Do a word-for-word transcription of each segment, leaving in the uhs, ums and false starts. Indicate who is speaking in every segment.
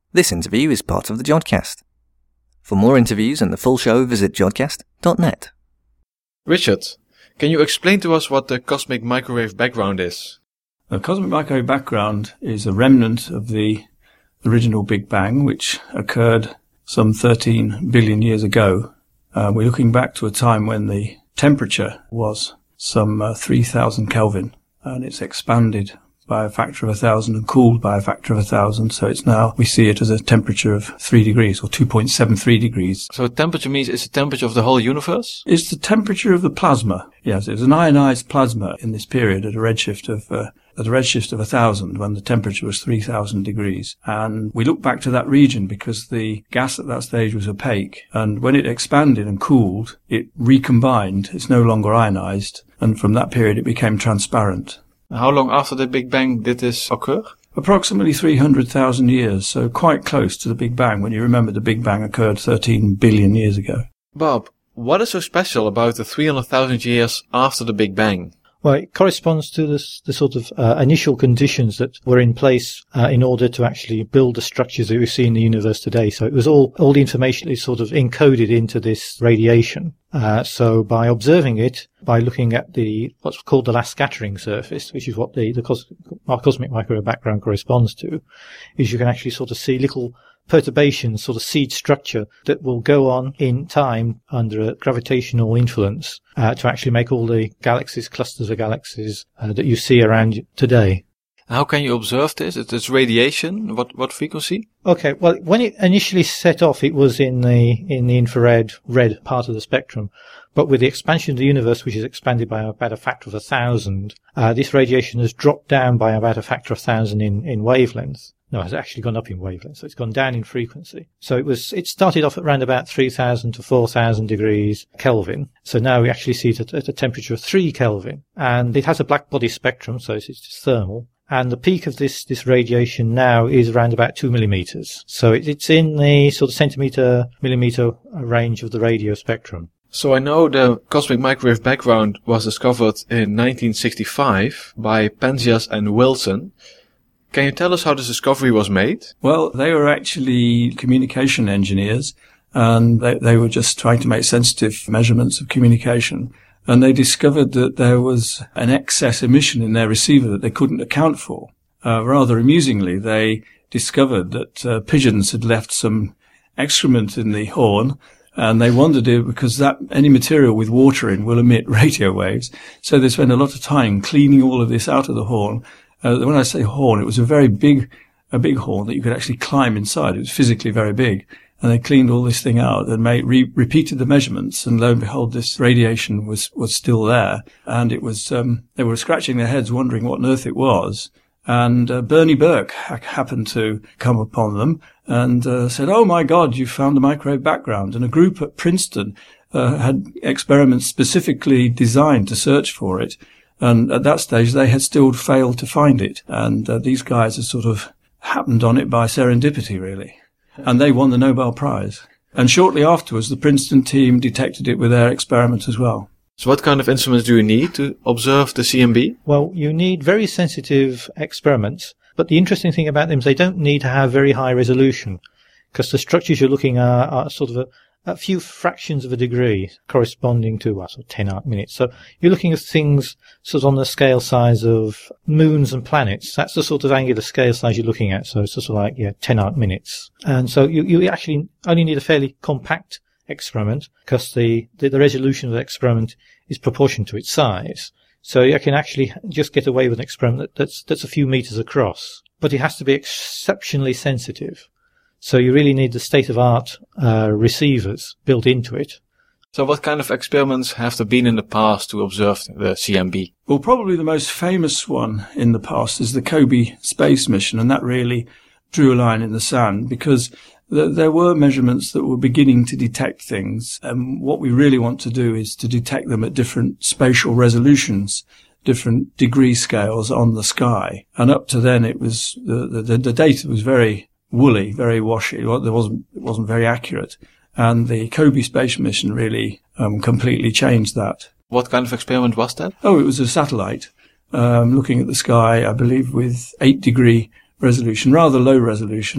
Speaker 1: This interview is part of the Jodcast. For more interviews and the full show, visit jodcast dot net.
Speaker 2: Richard, can you explain to us what the cosmic microwave background is?
Speaker 3: The cosmic microwave background is a remnant of the original Big Bang, which occurred some thirteen billion years ago. Uh, we're looking back to a time when the temperature was some uh, three thousand Kelvin, and it's expanded by a factor of a thousand and cooled by a factor of a thousand. So it's now, we see it as a temperature of three degrees or two point seven three degrees.
Speaker 2: So temperature means it's the temperature of the whole universe?
Speaker 3: It's the temperature of the plasma. Yes, it was an ionized plasma in this period at a redshift of, uh, at a redshift of a thousand when the temperature was three thousand degrees. And we look back to that region because the gas at that stage was opaque. And when it expanded and cooled, it recombined. It's no longer ionized. And from that period, it became transparent.
Speaker 2: How long after the Big Bang did this occur?
Speaker 3: Approximately three hundred thousand years, so quite close to the Big Bang when you remember the Big Bang occurred thirteen billion years ago.
Speaker 2: Bob, what is so special about the three hundred thousand years after the Big Bang?
Speaker 4: Well, it corresponds to this, the sort of uh, initial conditions that were in place uh, in order to actually build the structures that we see in the universe today. So it was all, all the information is sort of encoded into this radiation. Uh, so by observing it, by looking at the, what's called the last scattering surface, which is what the, the cos- cosmic microwave background corresponds to, is you can actually sort of see little perturbations, sort of seed structure that will go on in time under a gravitational influence uh, to actually make all the galaxies, clusters of galaxies uh, that you see around today.
Speaker 2: How can you observe this? It's radiation. What what frequency?
Speaker 4: Okay, well, when it initially set off, it was in the in the infrared red part of the spectrum. But with the expansion of the universe, which is expanded by about a factor of a thousand, uh, this radiation has dropped down by about a factor of a thousand in, in wavelength. No, it's actually gone up in wavelength, so it's gone down in frequency. So it was, it started off at around about three thousand to four thousand degrees Kelvin. So now we actually see it at, at a temperature of three Kelvin. And it has a black body spectrum, so it's, it's thermal. And the peak of this, this radiation now is around about two millimeters. So it, it's in the sort of centimeter, millimeter range of the radio spectrum.
Speaker 2: So I know the cosmic microwave background was discovered in nineteen sixty-five by Penzias and Wilson. Can you tell us how this discovery was made?
Speaker 3: Well, they were actually communication engineers, and they, they were just trying to make sensitive measurements of communication. And they discovered that there was an excess emission in their receiver that they couldn't account for. Uh, rather amusingly, they discovered that uh, pigeons had left some excrement in the horn, and they wondered if, because that any material with water in will emit radio waves. So they spent a lot of time cleaning all of this out of the horn. Uh, when I say horn, it was a very big, a big horn that you could actually climb inside. It was physically very big. And they cleaned all this thing out and made, re- repeated the measurements. And lo and behold, this radiation was, was still there. And it was, um, they were scratching their heads wondering what on earth it was. And uh, Bernie Burke ha- happened to come upon them and uh, said, "Oh my God, you found a microwave background." And a group at Princeton uh, had experiments specifically designed to search for it. And at that stage, they had still failed to find it. And uh, these guys had sort of happened on it by serendipity, really. And they won the Nobel Prize. And shortly afterwards, the Princeton team detected it with their experiment as well.
Speaker 2: So what kind of instruments do you need to observe the C M B?
Speaker 4: Well, you need very sensitive experiments. But the interesting thing about them is they don't need to have very high resolution, because the structures you're looking at are sort of a, a few fractions of a degree corresponding to what, sort of ten arc minutes. So you're looking at things sort of on the scale size of moons and planets. That's the sort of angular scale size you're looking at. So it's sort of like, yeah, ten arc minutes. And so you, you actually only need a fairly compact experiment because the, the, the resolution of the experiment is proportional to its size. So you can actually just get away with an experiment that's, that's a few meters across, but it has to be exceptionally sensitive. So you really need the state-of-art uh, receivers built into it.
Speaker 2: So what kind of experiments have there been in the past to observe the C M B?
Speaker 3: Well, probably the most famous one in the past is the COBE space mission, and that really drew a line in the sand because th- there were measurements that were beginning to detect things. And what we really want to do is to detect them at different spatial resolutions, different degree scales on the sky. And up to then, it was the, the, the data was very woolly, very washy. There wasn't, it wasn't very accurate. And the COBE space mission really um, completely changed that.
Speaker 2: What kind of experiment was that?
Speaker 3: Oh, it was a satellite um, looking at the sky, I believe, with eight degree resolution, rather low resolution.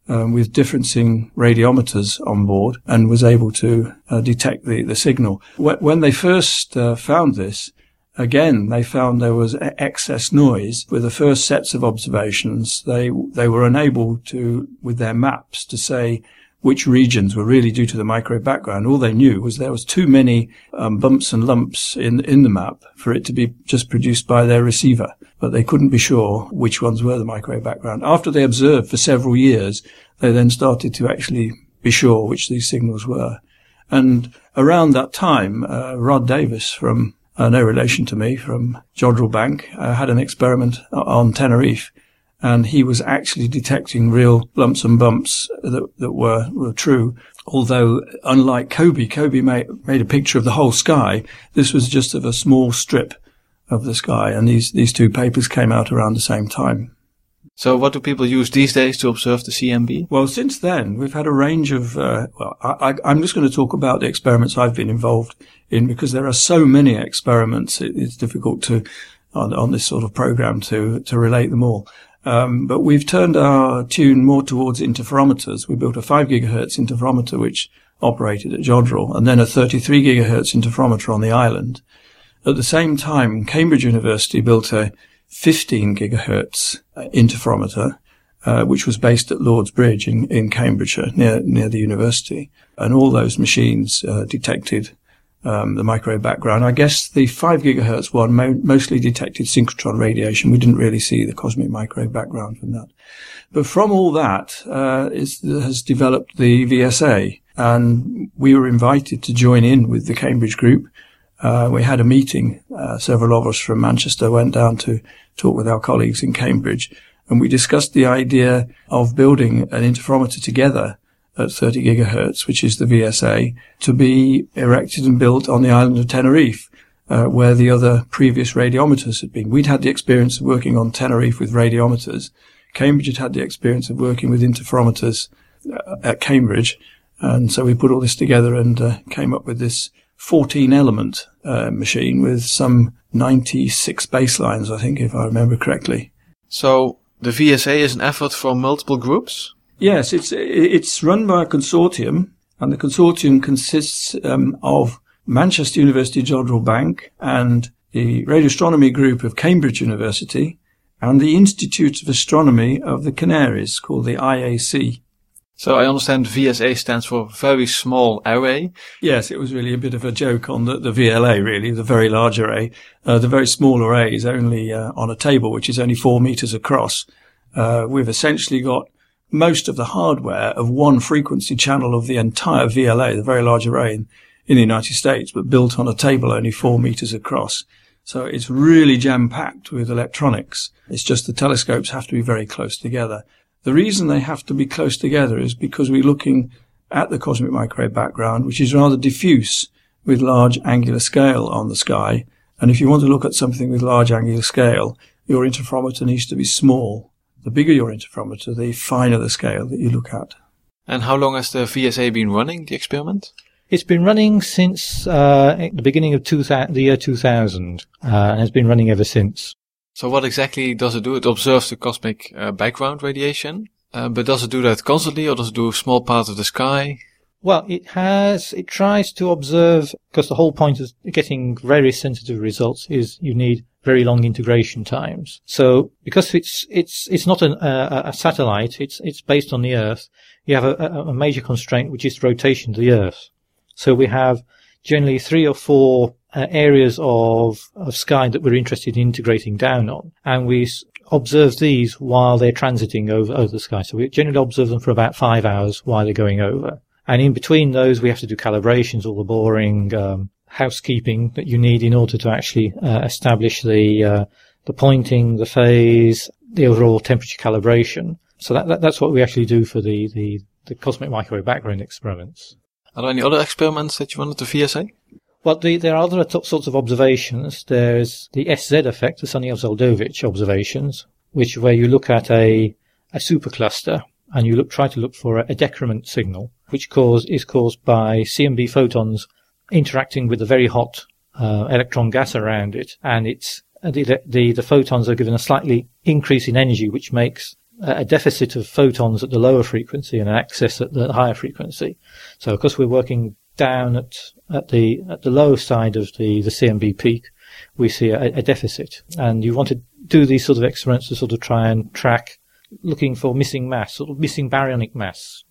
Speaker 3: um, with differencing radiometers on board and was able to uh, detect the, the signal. When they first uh, found this, again, they found there was excess noise. With the first sets of observations, they they were unable to, with their maps, to say which regions were really due to the microwave background. All they knew was there was too many um, bumps and lumps in in the map for it to be just produced by their receiver. But they couldn't be sure which ones were the microwave background. After they observed for several years, they then started to actually be sure which these signals were. And around that time, uh, Rod Davis from Uh, no relation to me, from Jodrell Bank, uh, had an experiment on Tenerife, and he was actually detecting real lumps and bumps that, that were, were true. Although, unlike Kobe, Kobe made, made a picture of the whole sky. This was just of a small strip of the sky, and these, these two papers came out around the same time.
Speaker 2: So what do people use these days to observe the C M B?
Speaker 3: Well, since then, we've had a range of, uh, well, I, I, I'm just going to talk about the experiments I've been involved in, because there are so many experiments, it, it's difficult to, on, on this sort of program to, to relate them all. Um, but we've turned our tune more towards interferometers. We built a five gigahertz interferometer, which operated at Jodrell, and then a thirty-three gigahertz interferometer on the island. At the same time, Cambridge University built a fifteen gigahertz interferometer, uh, which was based at Lord's Bridge in, in Cambridgeshire, near, near the university. And all those machines, uh, detected, um, the microwave background. I guess the five gigahertz one mo- mostly detected synchrotron radiation. We didn't really see the cosmic microwave background from that. But from all that, uh, is, has developed the V S A. And we were invited to join in with the Cambridge group. Uh, we had a meeting, uh, several of us from Manchester went down to talk with our colleagues in Cambridge, and we discussed the idea of building an interferometer together at thirty gigahertz, which is the V S A, to be erected and built on the island of Tenerife, uh, where the other previous radiometers had been. We'd had the experience of working on Tenerife with radiometers. Cambridge had had the experience of working with interferometers uh, at Cambridge, and so we put all this together and uh, came up with this fourteen element uh, machine with some ninety-six baselines, I think, if I remember correctly.
Speaker 2: So the V S A is an effort from multiple groups?
Speaker 3: Yes, it's it's run by a consortium, and the consortium consists um, of Manchester University Jodrell Bank and the Radio Astronomy Group of Cambridge University and the Institute of Astronomy of the Canaries, called the I A C.
Speaker 2: So I understand V S A stands for Very Small Array.
Speaker 3: Yes, it was really a bit of a joke on the, the V L A, really, the Very Large Array. Uh, the Very Small Array is only uh, on a table which is only four meters across. Uh, we've essentially got most of the hardware of one frequency channel of the entire V L A, the Very Large Array in, in the United States, but built on a table only four meters across. So it's really jam-packed with electronics. It's just the telescopes have to be very close together. The reason they have to be close together is because we're looking at the cosmic microwave background, which is rather diffuse with large angular scale on the sky. And if you want to look at something with large angular scale, your interferometer needs to be small. The bigger your interferometer, the finer the scale that you look at.
Speaker 2: And how long has the V S A been running, the experiment?
Speaker 4: It's been running since uh, the beginning of two thousand, the year two thousand, uh, and has been running ever since.
Speaker 2: So what exactly does it do? It observes the cosmic uh, background radiation, uh, but does it do that constantly, or does it do a small part of the sky?
Speaker 4: Well, it has, it tries to observe, because the whole point of getting very sensitive results is you need very long integration times. So, because it's, it's, it's not an, uh, a satellite, it's, it's based on the Earth, you have a, a major constraint, which is the rotation of the Earth. So we have generally three or four uh, areas of, of sky that we're interested in integrating down on, and we s- observe these while they're transiting over, over the sky. So we generally observe them for about five hours while they're going over. And in between those, we have to do calibrations, all the boring um, housekeeping that you need in order to actually uh, establish the uh, the pointing, the phase, the overall temperature calibration. So that, that that's what we actually do for the, the, the cosmic microwave background experiments.
Speaker 2: Are there any other experiments that you run at the V S A?
Speaker 4: Well, the, there are other t- sorts of observations. There's the S Z effect, the Sunyaev-Zeldovich observations, which where you look at a a supercluster and you look try to look for a, a decrement signal, which cause is caused by C M B photons interacting with the very hot uh, electron gas around it, and it's the, the the photons are given a slightly increase in energy, which makes a deficit of photons at the lower frequency and an excess at the higher frequency. So because we're working down at, at the at the low side of the, the C M B peak, we see a, a deficit. And you want to do these sort of experiments to sort of try and track, looking for missing mass, sort of missing baryonic mass,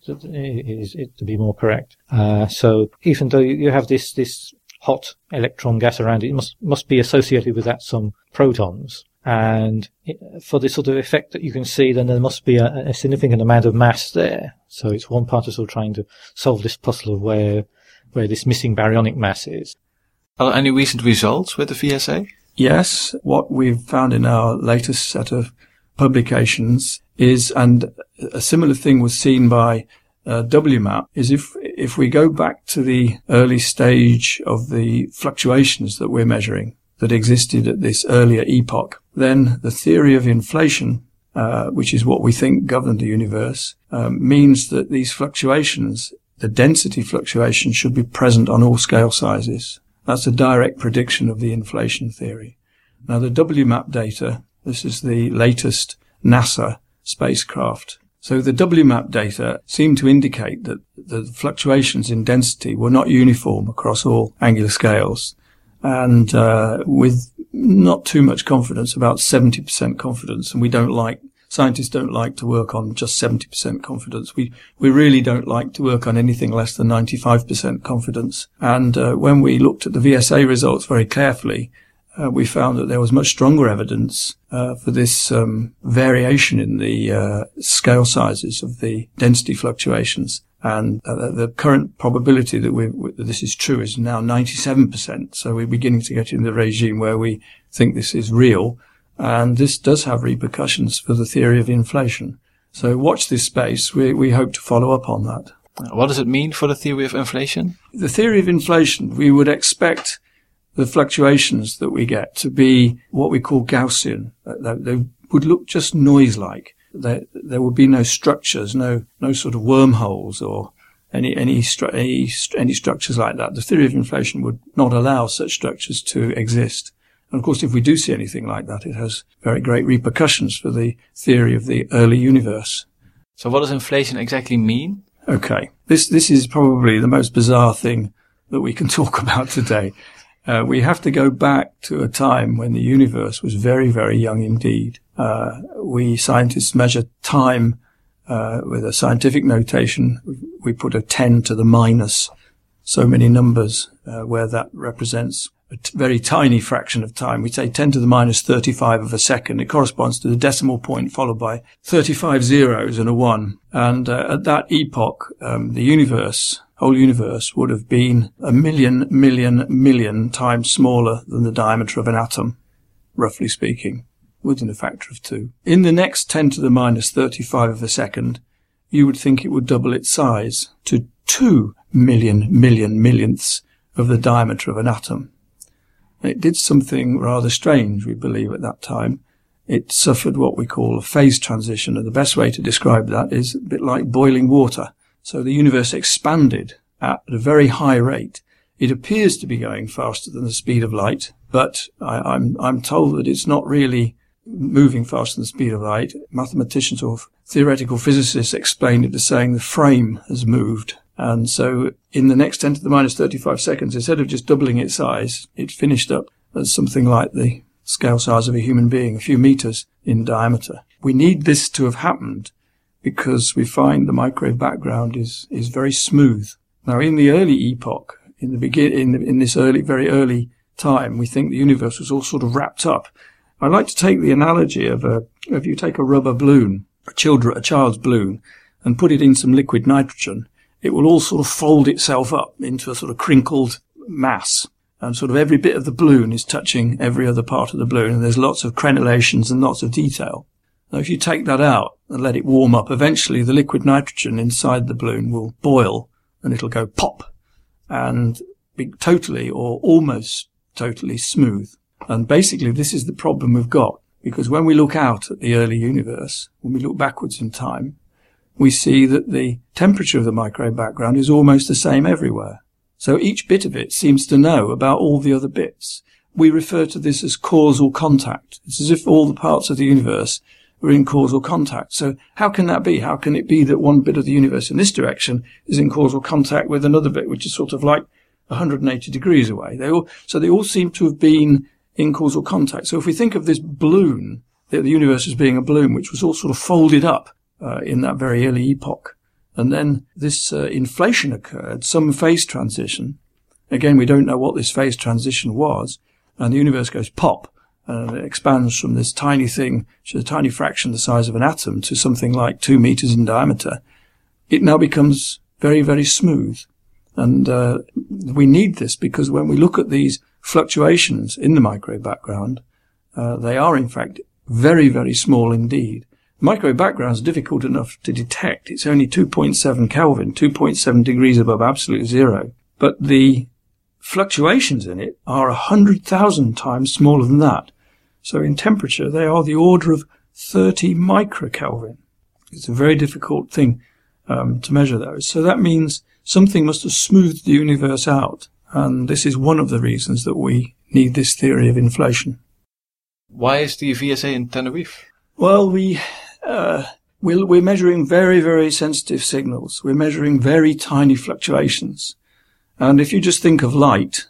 Speaker 4: is it to be more correct. Uh, so even though you have this this hot electron gas around it, it must must be associated with that some protons. And for this sort of effect that you can see, then there must be a, a significant amount of mass there. So it's one part of sort of trying to solve this puzzle of where where this missing baryonic mass is.
Speaker 2: Are there any recent results with the V S A?
Speaker 3: Yes. What we've found in our latest set of publications is, and a similar thing was seen by uh, W MAP, is if if we go back to the early stage of the fluctuations that we're measuring that existed at this earlier epoch, then the theory of inflation, uh, which is what we think governed the universe, um, means that these fluctuations, the density fluctuations, should be present on all scale sizes. That's a direct prediction of the inflation theory. Now, the W MAP data, this is the latest NASA spacecraft. So the W MAP data seem to indicate that the fluctuations in density were not uniform across all angular scales. And uh, with not too much confidence, about seventy percent confidence, and we don't like, scientists don't like to work on just seventy percent confidence. We we really don't like to work on anything less than ninety-five percent confidence. And uh, when we looked at the V S A results very carefully, uh, we found that there was much stronger evidence uh, for this um, variation in the uh, scale sizes of the density fluctuations. And uh, the current probability that, we, that this is true is now ninety-seven percent. So we're beginning to get in the regime where we think this is real. And this does have repercussions for the theory of inflation. So watch this space. We, we hope to follow up on that.
Speaker 2: What does it mean for the theory of inflation?
Speaker 3: The theory of inflation, we would expect the fluctuations that we get to be what we call Gaussian. They would look just noise-like. There, there would be no structures, no, no sort of wormholes or any, any, stru- any, any structures like that. The theory of inflation would not allow such structures to exist. And of course, if we do see anything like that, it has very great repercussions for the theory of the early universe.
Speaker 2: So what does inflation exactly mean?
Speaker 3: Okay. This, this is probably the most bizarre thing that we can talk about today. Uh, we have to go back to a time when the universe was very, very young indeed. Uh, we scientists measure time, uh, with a scientific notation. We put a ten to the minus so many numbers, uh, where that represents a t- very tiny fraction of time. We say ten to the minus thirty-five of a second. It corresponds to the decimal point followed by thirty-five zeros and a one. And, uh, at that epoch, um, the universe, whole universe would have been a million, million, million times smaller than the diameter of an atom, roughly speaking, within a factor of two. In the next ten to the minus thirty-five of a second, you would think it would double its size to two million, million, millionths of the diameter of an atom. It did something rather strange, we believe, at that time. It suffered what we call a phase transition, and the best way to describe that is a bit like boiling water. So the universe expanded at a very high rate. It appears to be going faster than the speed of light, but I, I'm, I'm told that it's not really moving faster than the speed of light. Mathematicians or theoretical physicists explain it as saying the frame has moved. And so in the next ten to the minus thirty-five seconds, instead of just doubling its size, it finished up as something like the scale size of a human being, a few meters in diameter. We need this to have happened because we find the microwave background is, is very smooth. Now, in the early epoch, in the begin, in, the, in this early, very early time, we think the universe was all sort of wrapped up. I like to take the analogy of a, if you take a rubber balloon, a, children, a child's balloon, and put it in some liquid nitrogen, it will all sort of fold itself up into a sort of crinkled mass. And sort of every bit of the balloon is touching every other part of the balloon, and there's lots of crenellations and lots of detail. Now, if you take that out and let it warm up, eventually the liquid nitrogen inside the balloon will boil, and it'll go pop and be totally or almost totally smooth. And basically, this is the problem we've got, because when we look out at the early universe, when we look backwards in time, we see that the temperature of the microwave background is almost the same everywhere. So each bit of it seems to know about all the other bits. We refer to this as causal contact. It's as if all the parts of the universe were in causal contact. So how can that be? How can it be that one bit of the universe in this direction is in causal contact with another bit, which is sort of like one hundred eighty degrees away? They all, so they all seem to have been in causal contact. So if we think of this balloon, the, the universe as being a balloon, which was all sort of folded up uh, in that very early epoch, and then this uh, inflation occurred, some phase transition. Again, we don't know what this phase transition was, and the universe goes pop, and it expands from this tiny thing, which is a tiny fraction the size of an atom, to something like two meters in diameter. It now becomes very, very smooth. And uh, we need this because when we look at these fluctuations in the microwave background, uh, they are in fact very, very small indeed. Microwave background is difficult enough to detect. It's only two point seven Kelvin, two point seven degrees above absolute zero. But the fluctuations in it are one hundred thousand times smaller than that. So in temperature, they are the order of thirty microkelvin. It's a very difficult thing um, to measure those. So that means something must have smoothed the universe out. And this is one of the reasons that we need this theory of inflation.
Speaker 2: Why is the V S A in Tenerife?
Speaker 3: Well, we, uh, we're, we're measuring very, very sensitive signals. We're measuring very tiny fluctuations. And if you just think of light,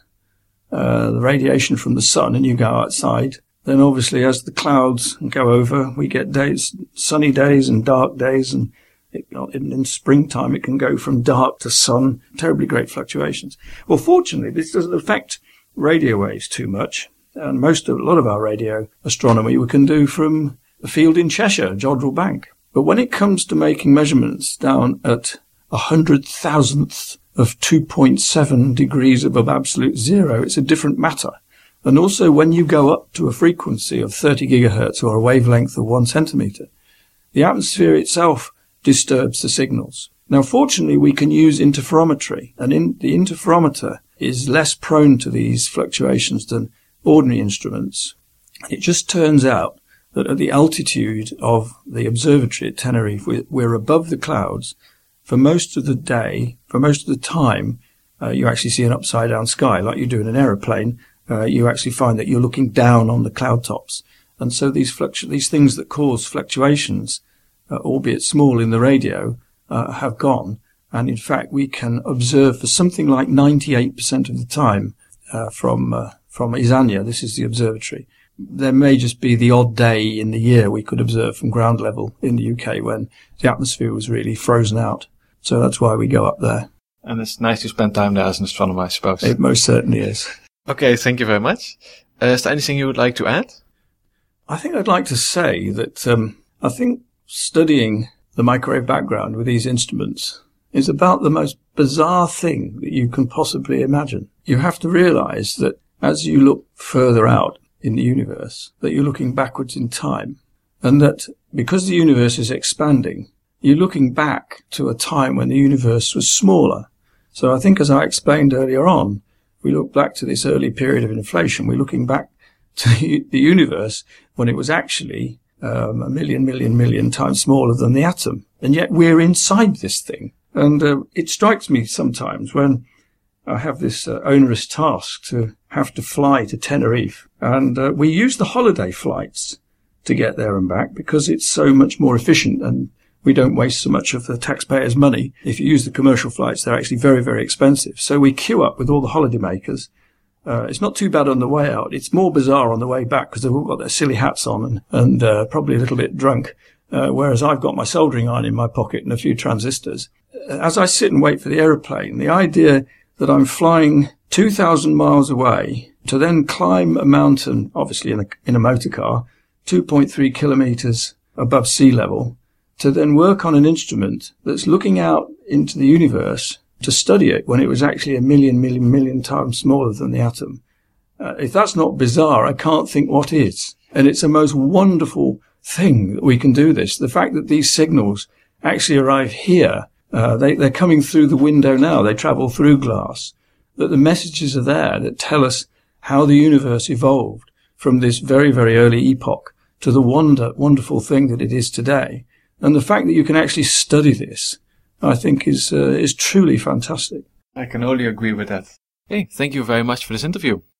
Speaker 3: uh, the radiation from the sun, and you go outside, then obviously as the clouds go over, we get days, sunny days and dark days, and it, in, in springtime it can go from dark to sun, terribly great fluctuations. Well, fortunately, this doesn't affect radio waves too much, and most of, a lot of our radio astronomy we can do from a field in Cheshire, Jodrell Bank. But when it comes to making measurements down at a hundred thousandth of two point seven degrees above absolute zero, it's a different matter. And also when you go up to a frequency of thirty gigahertz or a wavelength of one centimeter, the atmosphere itself disturbs the signals. Now, fortunately, we can use interferometry, and in, the interferometer is less prone to these fluctuations than ordinary instruments. It just turns out that at the altitude of the observatory at Tenerife, we're, we're above the clouds. For most of the day, for most of the time, uh, you actually see an upside-down sky, like you do in an aeroplane. Uh, you actually find that you're looking down on the cloud tops. And so these fluctu- these things that cause fluctuations, uh, albeit small in the radio, uh, have gone. And in fact, we can observe for something like ninety-eight percent of the time uh, from uh, from Izania. This is the observatory. There may just be the odd day in the year we could observe from ground level in the U K when the atmosphere was really frozen out. So that's why we go up there.
Speaker 2: And it's nice to spend time there as an astronomer, I suppose.
Speaker 3: It most certainly is.
Speaker 2: Okay, thank you very much. Uh, is there anything you would like to add?
Speaker 3: I think I'd like to say that um, I think studying the microwave background with these instruments is about the most bizarre thing that you can possibly imagine. You have to realize that as you look further out in the universe, that you're looking backwards in time, and that because the universe is expanding, you're looking back to a time when the universe was smaller. So I think, as I explained earlier on, we look back to this early period of inflation. We're looking back to the universe when it was actually um, a million, million, million times smaller than the atom. And yet we're inside this thing. And uh, it strikes me sometimes when I have this uh, onerous task to have to fly to Tenerife. And uh, we use the holiday flights to get there and back because it's so much more efficient and we don't waste so much of the taxpayers' money. If you use the commercial flights, they're actually very, very expensive. So we queue up with all the holidaymakers. Uh, it's not too bad on the way out. It's more bizarre on the way back because they've all got their silly hats on and, and uh, probably a little bit drunk, uh, whereas I've got my soldering iron in my pocket and a few transistors. As I sit and wait for the aeroplane, the idea that I'm flying two thousand miles away to then climb a mountain, obviously in a, in a motor car, two point three kilometers above sea level, to then work on an instrument that's looking out into the universe to study it when it was actually a million, million, million times smaller than the atom. Uh, if that's not bizarre, I can't think what is. And it's a most wonderful thing that we can do this. The fact that these signals actually arrive here, uh, they, they're coming through the window now, they travel through glass, that the messages are there that tell us how the universe evolved from this very, very early epoch to the wonder, wonderful thing that it is today. And the fact that you can actually study this, I think, is uh, is truly fantastic.
Speaker 2: I can only agree with that. Hey, thank you very much for this interview.